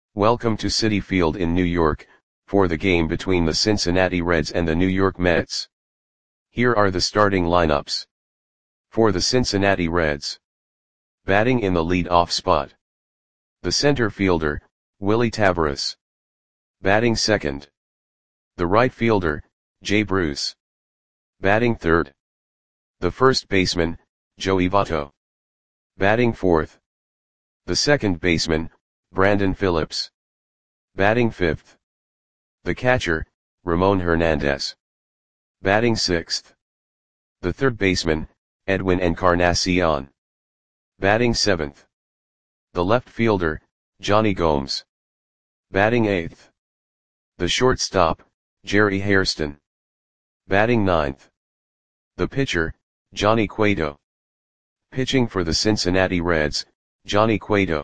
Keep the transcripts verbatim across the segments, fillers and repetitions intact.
Welcome to Citi Field in New York, for the game between the Cincinnati Reds and the New York Mets. Here are the starting lineups. For the Cincinnati Reds. Batting in the lead-off spot. The center fielder, Willie Taveras. Batting second. The right fielder, Jay Bruce. Batting third. The first baseman, Joey Votto. Batting fourth. The second baseman, Brandon Phillips. Batting fifth. The catcher, Ramon Hernandez. Batting sixth. The third baseman, Edwin Encarnacion. Batting seventh. The left fielder, Johnny Gomes. Batting eighth. The shortstop, Jerry Hairston. Batting ninth. The pitcher, Johnny Cueto. Pitching for the Cincinnati Reds, Johnny Cueto.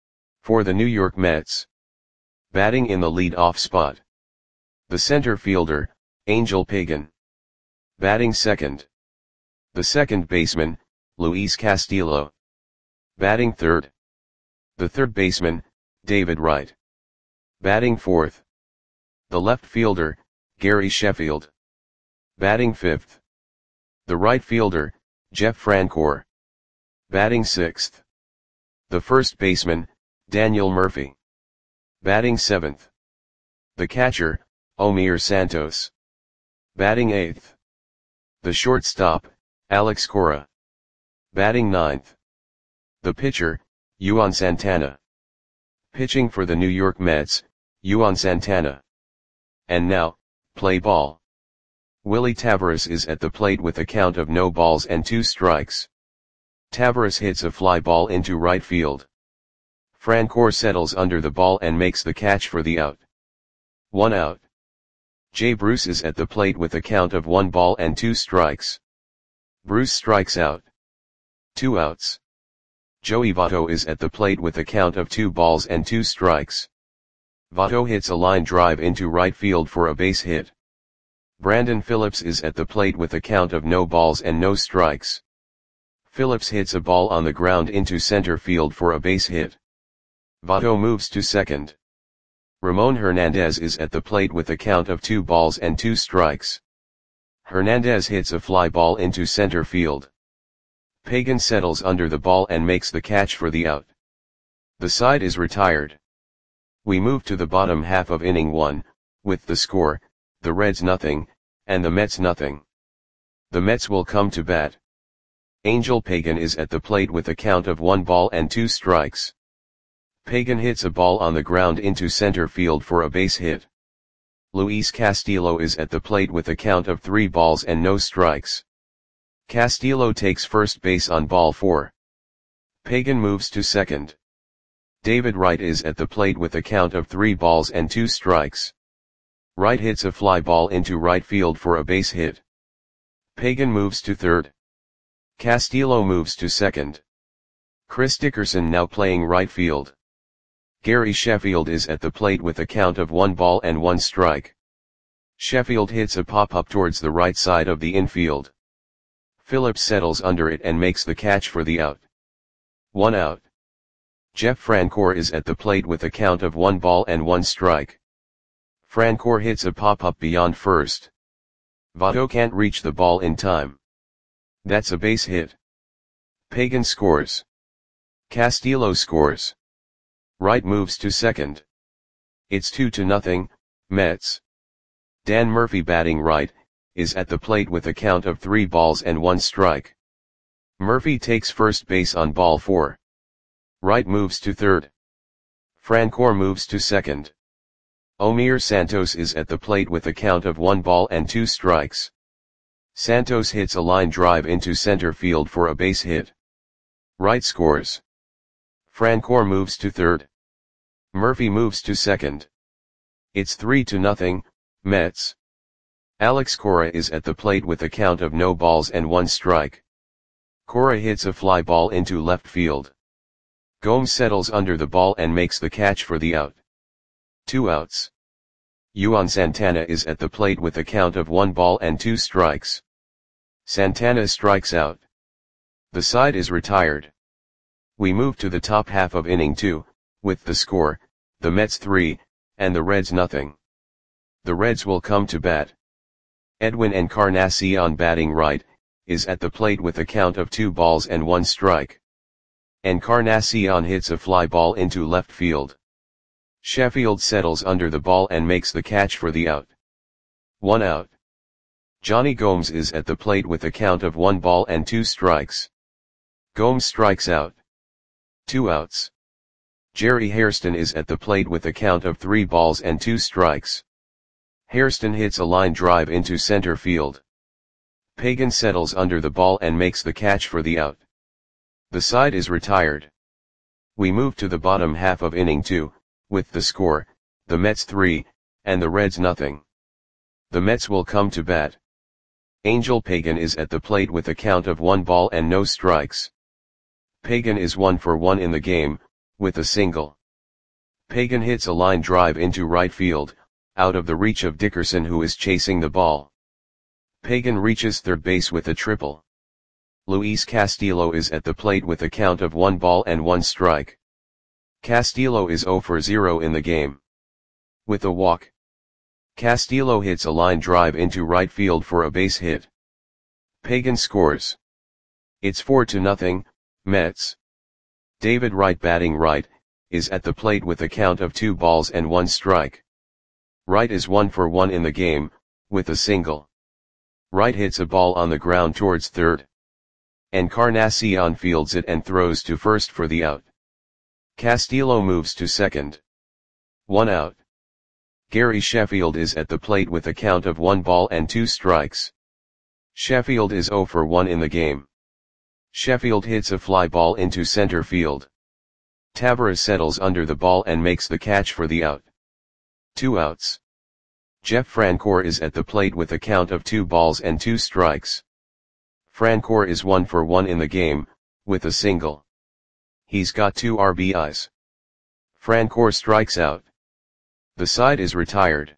For the New York Mets. Batting in the lead-off spot. The center fielder, Angel Pagan. Batting second. The second baseman, Luis Castillo. Batting third. The third baseman, David Wright. Batting fourth. The left fielder, Gary Sheffield. Batting fifth. The right fielder, Jeff Francoeur. Batting sixth. The first baseman, Daniel Murphy. Batting seventh. The catcher, Omir Santos. Batting eighth. The shortstop, Alex Cora. Batting ninth. The pitcher, Juan Santana. Pitching for the New York Mets, Juan Santana. And now, play ball. Willie Taveras is at the plate with a count of no balls and two strikes. Taveras hits a fly ball into right field. Francoeur settles under the ball and makes the catch for the out. One out. Jay Bruce is at the plate with a count of one ball and two strikes. Bruce strikes out. Two outs. Joey Votto is at the plate with a count of two balls and two strikes. Votto hits a line drive into right field for a base hit. Brandon Phillips is at the plate with a count of no balls and no strikes. Phillips hits a ball on the ground into center field for a base hit. Votto moves to second. Ramon Hernandez is at the plate with a count of two balls and two strikes. Hernandez hits a fly ball into center field. Pagan settles under the ball and makes the catch for the out. The side is retired. We move to the bottom half of inning one, with the score, the Reds nothing, and the Mets nothing. The Mets will come to bat. Angel Pagan is at the plate with a count of one ball and two strikes. Pagan hits a ball on the ground into center field for a base hit. Luis Castillo is at the plate with a count of three balls and no strikes. Castillo takes first base on ball four. Pagan moves to second. David Wright is at the plate with a count of three balls and two strikes. Wright hits a fly ball into right field for a base hit. Pagan moves to third. Castillo moves to second. Chris Dickerson now playing right field. Gary Sheffield is at the plate with a count of one ball and one strike. Sheffield hits a pop-up towards the right side of the infield. Phillips settles under it and makes the catch for the out. One out. Jeff Francoeur is at the plate with a count of one ball and one strike. Francoeur hits a pop-up beyond first. Votto can't reach the ball in time. That's a base hit. Pagan scores. Castillo scores. Wright moves to second. It's two to nothing, Mets. Dan Murphy batting right, is at the plate with a count of three balls and one strike. Murphy takes first base on ball four. Wright moves to third. Francoeur moves to second. Omir Santos is at the plate with a count of one ball and two strikes. Santos hits a line drive into center field for a base hit. Wright scores. Francoeur moves to third. Murphy moves to second. It's three to nothing, Mets. Alex Cora is at the plate with a count of no balls and one strike. Cora hits a fly ball into left field. Gomes settles under the ball and makes the catch for the out. Two outs. Juan Santana is at the plate with a count of one ball and two strikes. Santana strikes out. The side is retired. We move to the top half of inning two, with the score, the Mets three, and the Reds nothing. The Reds will come to bat. Edwin Encarnacion batting right, is at the plate with a count of two balls and one strike. Encarnacion hits a fly ball into left field. Sheffield settles under the ball and makes the catch for the out. One out. Johnny Gomes is at the plate with a count of one ball and two strikes. Gomes strikes out. Two outs. Jerry Hairston is at the plate with a count of three balls and two strikes. Hairston hits a line drive into center field. Pagan settles under the ball and makes the catch for the out. The side is retired. We move to the bottom half of inning two, with the score, the Mets three, and the Reds nothing. The Mets will come to bat. Angel Pagan is at the plate with a count of one ball and no strikes. Pagan is one for one in the game, with a single. Pagan hits a line drive into right field, out of the reach of Dickerson who is chasing the ball. Pagan reaches third base with a triple. Luis Castillo is at the plate with a count of one ball and one strike. Castillo is zero for zero in the game. With a walk, Castillo hits a line drive into right field for a base hit. Pagan scores. It's four to nothing, Mets. David Wright batting right, is at the plate with a count of two balls and one strike. Wright is one for one in the game, with a single. Wright hits a ball on the ground towards third. Encarnacion fields it and throws to first for the out. Castillo moves to second. One out. Gary Sheffield is at the plate with a count of one ball and two strikes. Sheffield is zero for one in the game. Sheffield hits a fly ball into center field. Tavares settles under the ball and makes the catch for the out. Two outs. Jeff Francoeur is at the plate with a count of two balls and two strikes. Francoeur is one for one in the game, with a single. He's got two R B Is. Francoeur strikes out. The side is retired.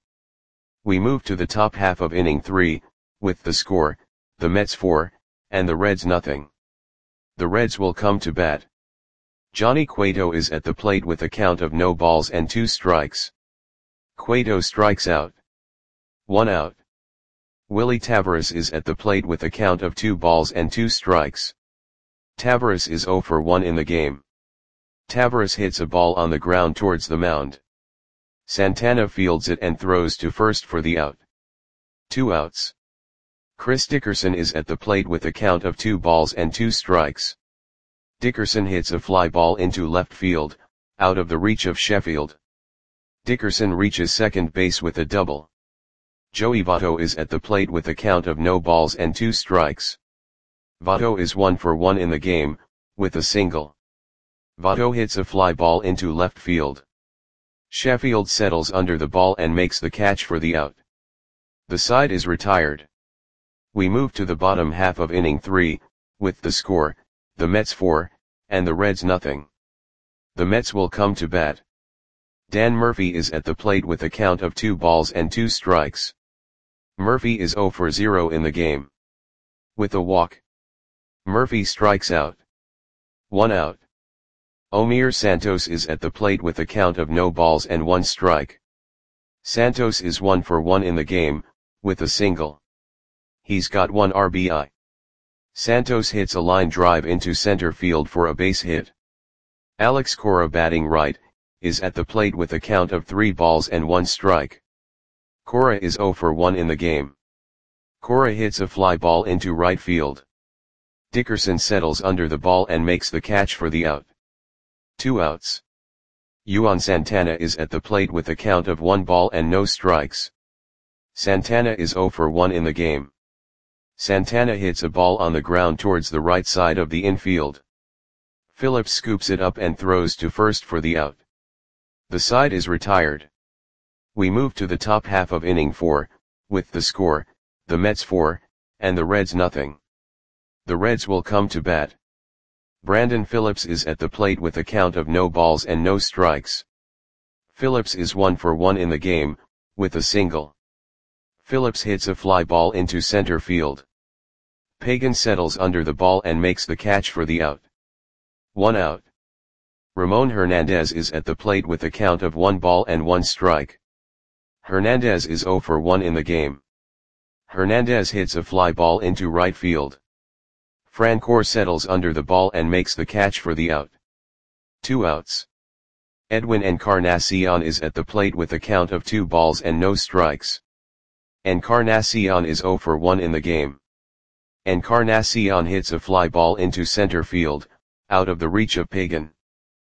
We move to the top half of inning three, with the score, the Mets four, and the Reds nothing. The Reds will come to bat. Johnny Cueto is at the plate with a count of no balls and two strikes. Cueto strikes out. One out. Willie Tavares is at the plate with a count of two balls and two strikes. Tavares is zero for one in the game. Tavares hits a ball on the ground towards the mound. Santana fields it and throws to first for the out. Two outs. Chris Dickerson is at the plate with a count of two balls and two strikes. Dickerson hits a fly ball into left field, out of the reach of Sheffield. Dickerson reaches second base with a double. Joey Votto is at the plate with a count of no balls and two strikes. Votto is one for one in the game, with a single. Votto hits a fly ball into left field. Sheffield settles under the ball and makes the catch for the out. The side is retired. We move to the bottom half of inning three, with the score, the Mets four, and the Reds nothing. The Mets will come to bat. Dan Murphy is at the plate with a count of two balls and two strikes. Murphy is zero for zero in the game. With a walk, Murphy strikes out. One out. Omir Santos is at the plate with a count of no balls and one strike. Santos is one for one in the game, with a single. He's got one R B I. Santos hits a line drive into center field for a base hit. Alex Cora batting right, is at the plate with a count of three balls and one strike. Cora is zero for one in the game. Cora hits a fly ball into right field. Dickerson settles under the ball and makes the catch for the out. Two outs. Juan Santana is at the plate with a count of one ball and no strikes. Santana is zero for one in the game. Santana hits a ball on the ground towards the right side of the infield. Phillips scoops it up and throws to first for the out. The side is retired. We move to the top half of inning four, with the score, the Mets four, and the Reds nothing. The Reds will come to bat. Brandon Phillips is at the plate with a count of no balls and no strikes. Phillips is one for one in the game, with a single. Phillips hits a fly ball into center field. Pagan settles under the ball and makes the catch for the out. One out. Ramon Hernandez is at the plate with a count of one ball and one strike. Hernandez is zero for one in the game. Hernandez hits a fly ball into right field. Francoeur settles under the ball and makes the catch for the out. Two outs. Edwin Encarnacion is at the plate with a count of two balls and no strikes. Encarnacion is zero for one in the game. Encarnacion hits a fly ball into center field, out of the reach of Pagan.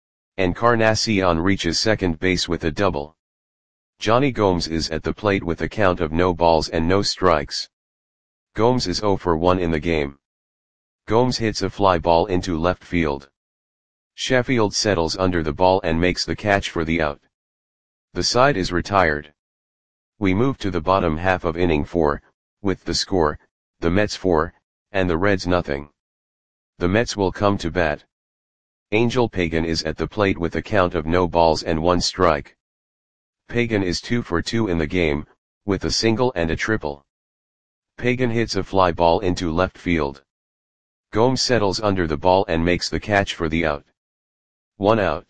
Encarnacion reaches second base with a double. Johnny Gomes is at the plate with a count of no balls and no strikes. Gomes is zero for one in the game. Gomes hits a fly ball into left field. Sheffield settles under the ball and makes the catch for the out. The side is retired. We move to the bottom half of inning four, with the score, the Mets four, and the Reds nothing. The Mets will come to bat. Angel Pagan is at the plate with a count of no balls and one strike. Pagan is two for two in the game, with a single and a triple. Pagan hits a fly ball into left field. Gomes settles under the ball and makes the catch for the out. One out.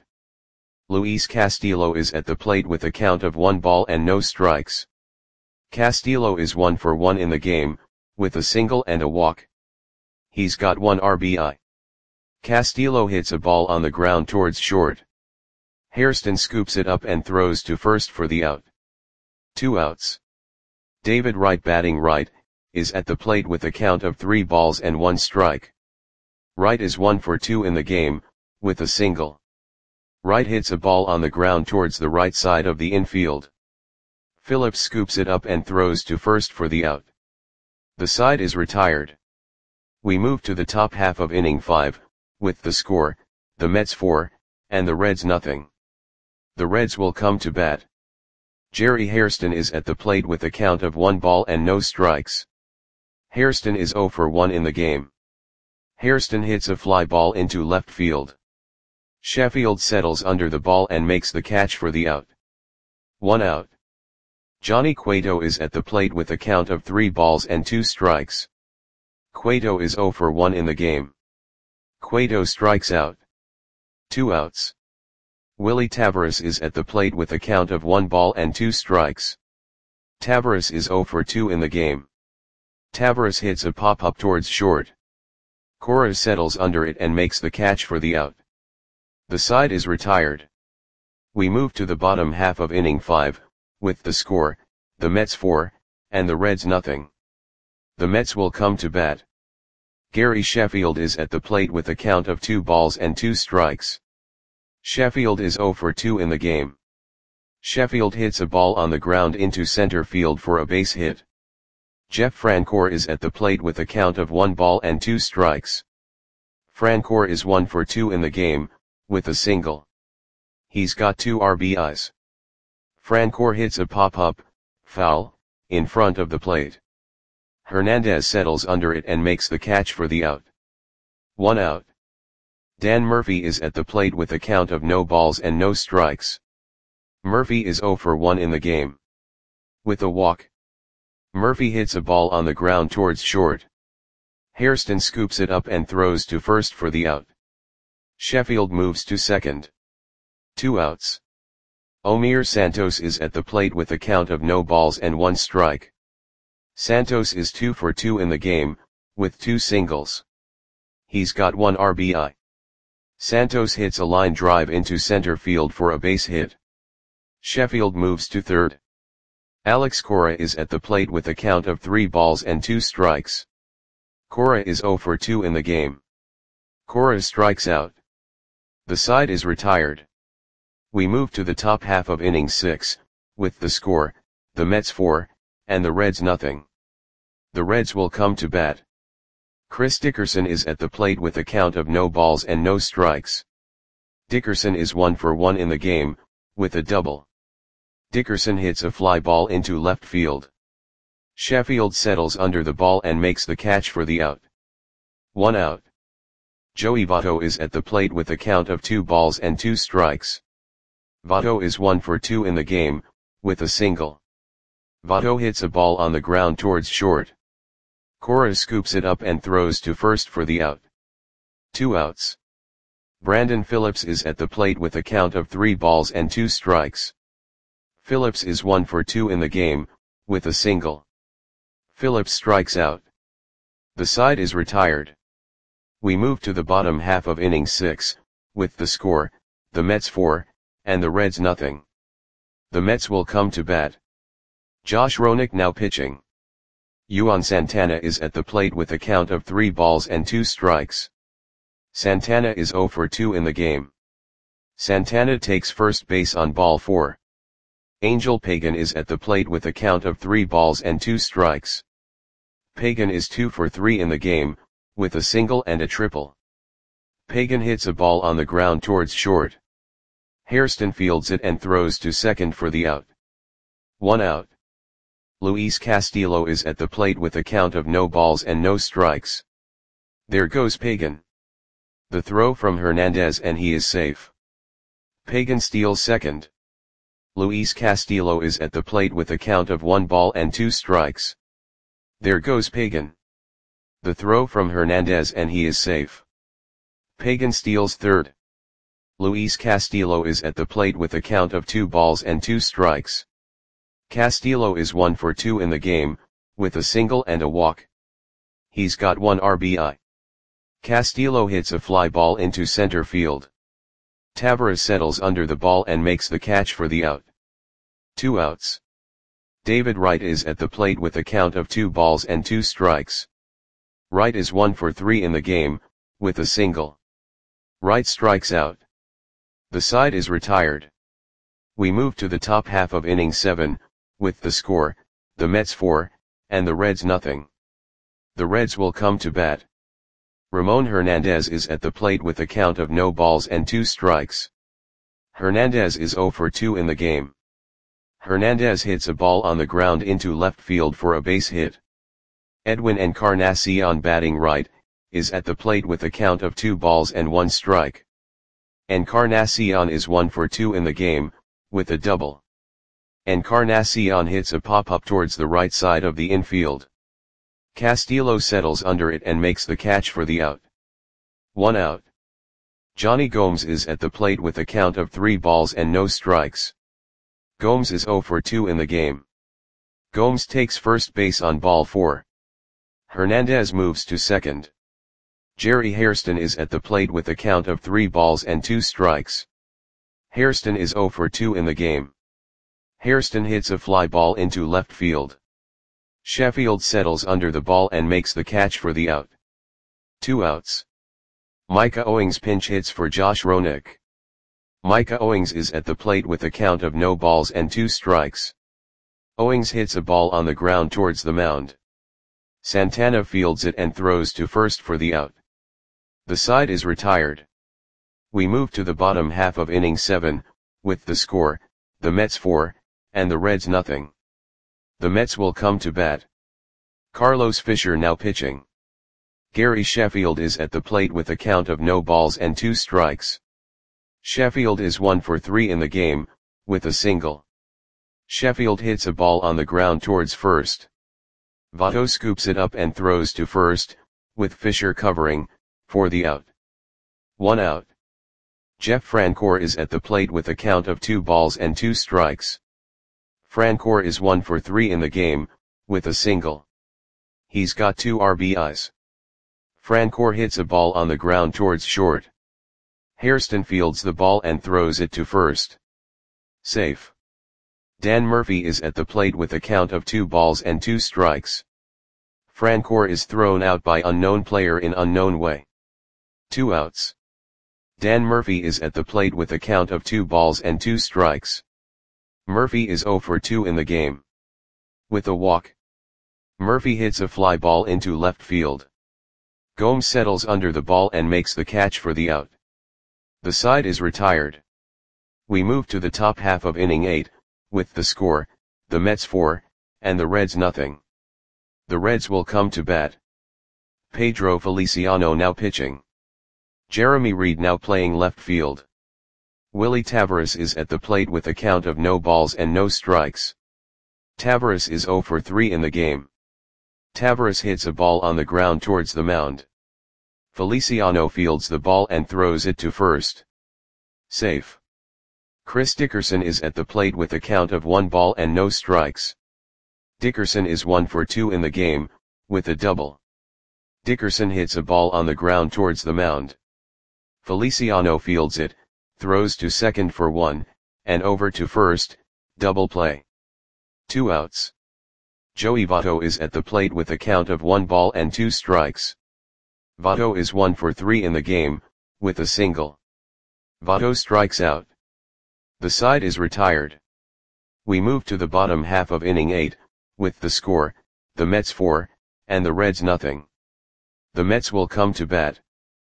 Luis Castillo is at the plate with a count of one ball and no strikes. Castillo is one for one in the game, with a single and a walk. He's got one R B I. Castillo hits a ball on the ground towards short. Hairston scoops it up and throws to first for the out. Two outs. David Wright, batting right, is at the plate with a count of three balls and one strike. Wright is one for two in the game, with a single. Wright hits a ball on the ground towards the right side of the infield. Phillips scoops it up and throws to first for the out. The side is retired. We move to the top half of inning five, with the score, the Mets four, and the Reds nothing. The Reds will come to bat. Jerry Hairston is at the plate with a count of one ball and no strikes. Hairston is zero for one in the game. Hairston hits a fly ball into left field. Sheffield settles under the ball and makes the catch for the out. One out. Johnny Cueto is at the plate with a count of three balls and two strikes. Cueto is zero for one in the game. Cueto strikes out. Two outs. Willie Tavares is at the plate with a count of one ball and two strikes. Tavares is zero for two in the game. Tavares hits a pop-up towards short. Cora settles under it and makes the catch for the out. The side is retired. We move to the bottom half of inning five, with the score, the Mets four, and the Reds nothing. The Mets will come to bat. Gary Sheffield is at the plate with a count of two balls and two strikes. Sheffield is zero for two in the game. Sheffield hits a ball on the ground into center field for a base hit. Jeff Francoeur is at the plate with a count of one ball and two strikes. Francoeur is one for two in the game, with a single. He's got two R B Is. Francoeur hits a pop-up, foul, in front of the plate. Hernandez settles under it and makes the catch for the out. One out. Dan Murphy is at the plate with a count of no balls and no strikes. Murphy is zero for one in the game. With a walk. Murphy hits a ball on the ground towards short. Hairston scoops it up and throws to first for the out. Sheffield moves to second. Two outs. Omir Santos is at the plate with a count of no balls and one strike. Santos is two for two in the game, with two singles. He's got one R B I. Santos hits a line drive into center field for a base hit. Sheffield moves to third. Alex Cora is at the plate with a count of three balls and two strikes. Cora is zero for two in the game. Cora strikes out. The side is retired. We move to the top half of inning six, with the score, the Mets four, and the Reds nothing. The Reds will come to bat. Chris Dickerson is at the plate with a count of no balls and no strikes. Dickerson is one for one in the game, with a double. Dickerson hits a fly ball into left field. Sheffield settles under the ball and makes the catch for the out. One out. Joey Votto is at the plate with a count of two balls and two strikes. Votto is one for two in the game, with a single. Votto hits a ball on the ground towards short. Cora scoops it up and throws to first for the out. Two outs. Brandon Phillips is at the plate with a count of three balls and two strikes. Phillips is one for two in the game, with a single. Phillips strikes out. The side is retired. We move to the bottom half of inning six, with the score, the Mets four, and the Reds nothing. The Mets will come to bat. Josh Roenick now pitching. Juan Santana is at the plate with a count of three balls and two strikes. Santana is zero for two in the game. Santana takes first base on ball four. Angel Pagan is at the plate with a count of three balls and two strikes. Pagan is two for three in the game, with a single and a triple. Pagan hits a ball on the ground towards short. Hairston fields it and throws to second for the out. One out. Luis Castillo is at the plate with a count of no balls and no strikes. There goes Pagan. The throw from Hernandez and he is safe. Pagan steals second. Luis Castillo is at the plate with a count of one ball and two strikes. There goes Pagan. The throw from Hernandez and he is safe. Pagan steals third. Luis Castillo is at the plate with a count of two balls and two strikes. Castillo is one for two in the game, with a single and a walk. He's got one R B I. Castillo hits a fly ball into center field. Taveras settles under the ball and makes the catch for the out. Two outs. David Wright is at the plate with a count of two balls and two strikes. Wright is one for three in the game, with a single. Wright strikes out. The side is retired. We move to the top half of inning seven, with the score, the Mets four, and the Reds nothing. The Reds will come to bat. Ramon Hernandez is at the plate with a count of no balls and two strikes. Hernandez is zero for two in the game. Hernandez hits a ball on the ground into left field for a base hit. Edwin Encarnacion, batting right, is at the plate with a count of two balls and one strike. Encarnacion is one for two in the game, with a double. Encarnacion hits a pop-up towards the right side of the infield. Castillo settles under it and makes the catch for the out. One out. Johnny Gomes is at the plate with a count of three balls and no strikes. Gomes is zero for two in the game. Gomes takes first base on ball four. Hernandez moves to second. Jerry Hairston is at the plate with a count of three balls and two strikes. Hairston is zero for two in the game. Hairston hits a fly ball into left field. Sheffield settles under the ball and makes the catch for the out. Two outs. Micah Owings pinch hits for Josh Roenick. Micah Owings is at the plate with a count of no balls and two strikes. Owings hits a ball on the ground towards the mound. Santana fields it and throws to first for the out. The side is retired. We move to the bottom half of inning seven, with the score, the Mets four, and the Reds nothing. The Mets will come to bat. Carlos Fisher now pitching. Gary Sheffield is at the plate with a count of no balls and two strikes. Sheffield is one for three in the game, with a single. Sheffield hits a ball on the ground towards first. Votto scoops it up and throws to first, with Fisher covering, for the out. One out. Jeff Francoeur is at the plate with a count of two balls and two strikes. Francoeur is one for three in the game, with a single. He's got two R B Is. Francoeur hits a ball on the ground towards short. Hairston fields the ball and throws it to first. Safe. Dan Murphy is at the plate with a count of two balls and two strikes. Francoeur is thrown out by unknown player in unknown way. Two outs. Dan Murphy is at the plate with a count of two balls and two strikes. Murphy is zero for two in the game. With a walk. Murphy hits a fly ball into left field. Gomes settles under the ball and makes the catch for the out. The side is retired. We move to the top half of inning eight, with the score, the Mets four, and the Reds nothing. The Reds will come to bat. Pedro Feliciano now pitching. Jeremy Reed now playing left field. Willie Taveras is at the plate with a count of no balls and no strikes. Taveras is zero for three in the game. Taveras hits a ball on the ground towards the mound. Feliciano fields the ball and throws it to first. Safe. Chris Dickerson is at the plate with a count of one ball and no strikes. Dickerson is one for two in the game, with a double. Dickerson hits a ball on the ground towards the mound. Feliciano fields it, throws to second for one, and over to first, double play. Two outs. Joey Votto is at the plate with a count of one ball and two strikes. Votto is one for three in the game, with a single. Votto strikes out. The side is retired. We move to the bottom half of inning eight, with the score, the Mets four, and the Reds nothing. The Mets will come to bat.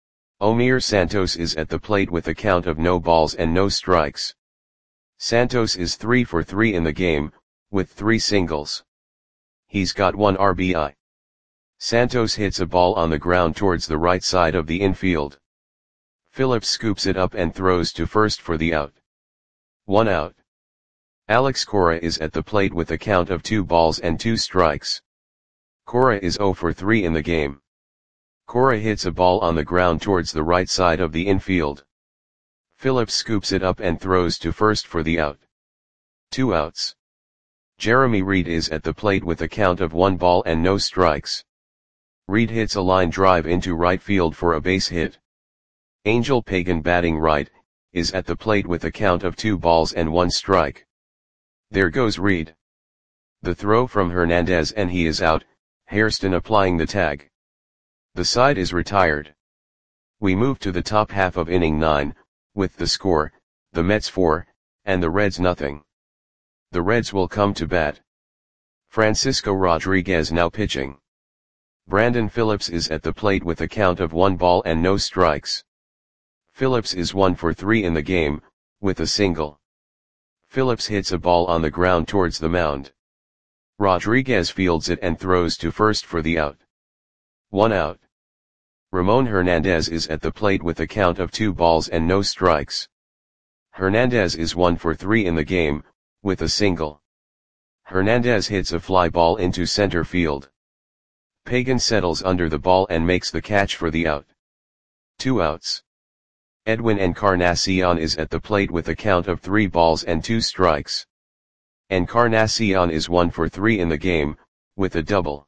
Omir Santos is at the plate with a count of no balls and no strikes. Santos is three for three in the game, with three singles. He's got one R B I. Santos hits a ball on the ground towards the right side of the infield. Phillips scoops it up and throws to first for the out. One out. Alex Cora is at the plate with a count of two balls and two strikes. Cora is zero for three in the game. Cora hits a ball on the ground towards the right side of the infield. Phillips scoops it up and throws to first for the out. Two outs. Jeremy Reed is at the plate with a count of one ball and no strikes. Reed hits a line drive into right field for a base hit. Angel Pagan, batting right, is at the plate with a count of two balls and one strike. There goes Reed. The throw from Hernandez and he is out, Hairston applying the tag. The side is retired. We move to the top half of inning nine, with the score, the Mets four, and the Reds nothing. The Reds will come to bat. Francisco Rodriguez now pitching. Brandon Phillips is at the plate with a count of one ball and no strikes. Phillips is one for three in the game, with a single. Phillips hits a ball on the ground towards the mound. Rodriguez fields it and throws to first for the out. One out. Ramon Hernandez is at the plate with a count of two balls and no strikes. Hernandez is one for three in the game, with a single. Hernandez hits a fly ball into center field. Pagan settles under the ball and makes the catch for the out. Two outs. Edwin Encarnacion is at the plate with a count of three balls and two strikes. Encarnacion is one for three in the game, with a double.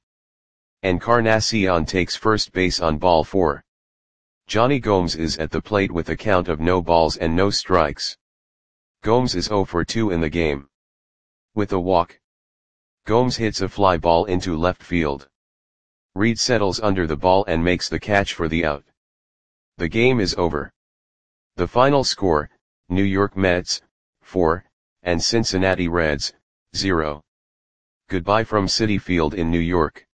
Encarnacion takes first base on ball four. Johnny Gomes is at the plate with a count of no balls and no strikes. Gomes is zero for two in the game. With a walk. Gomes hits a fly ball into left field. Reed settles under the ball and makes the catch for the out. The game is over. The final score, New York Mets, four, and Cincinnati Reds, zero. Goodbye from Citi Field in New York.